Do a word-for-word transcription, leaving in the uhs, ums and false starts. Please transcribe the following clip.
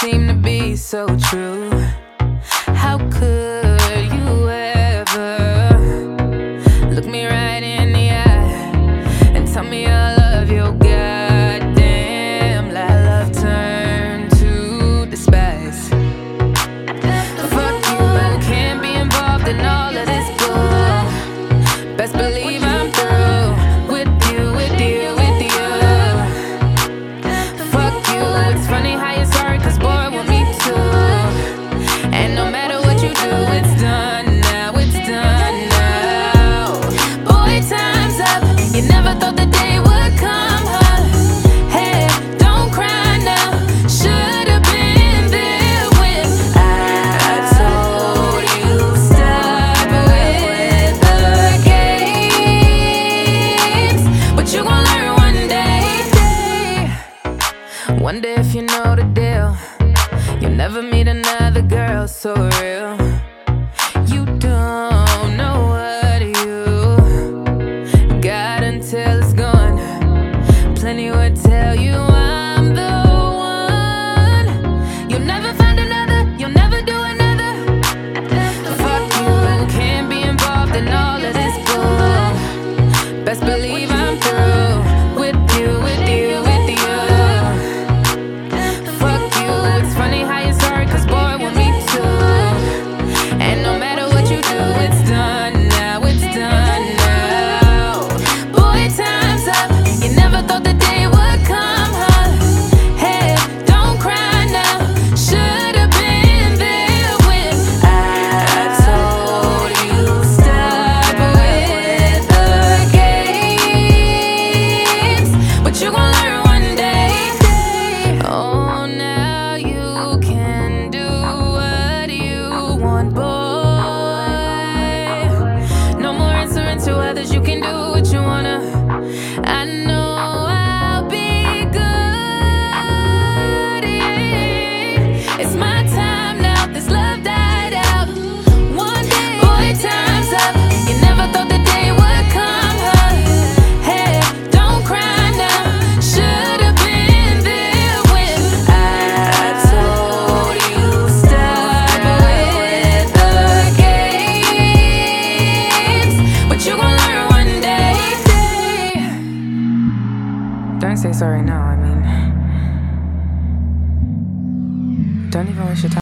seem to be so true. How could you ever look me right in the eye and tell me all of your goddamn lie? Love turned to despise. Fuck you, can't be involved in all of this bull. Best believe I'm through with you, with you, with you. Fuck you, it's funny how you're sorry, cause boy, want me too. And no matter what you do, it's done now, it's done now. Boy, time's up, you never thought the day would come, huh? Hey, don't cry now, should've been there when I told you stop with the games. But you gon' learn one day. One day if you know the deal, you'll never meet another girl so real. You don't know what you got until it's gone. Plenty would tell you I'm the one. You'll never find another, you'll never do another. Fuck you, can't be involved in all of this bull. Best believe I'm through with you, with you, with you. Fuck you, it's funny how you're sorry, cause boy, want me too. And no matter what you do, it's done now, it's done now. Boy, time's up, you never thought the day would come, huh? Hey, don't cry now, should've been there when I told you stop with the games. But you gon' learn one day. Oh, now you can do what you want, boy. No more answering to others, you can do what you wanna. I know I'll be good, yeah. It's my time now, this love died out. One day, boy, time's up, you never thought the day would come, huh? Hey, don't cry now, should've been there when I told you stop with the games. But you gon' learn one day. Don't say sorry now, I mean, don't even waste your time.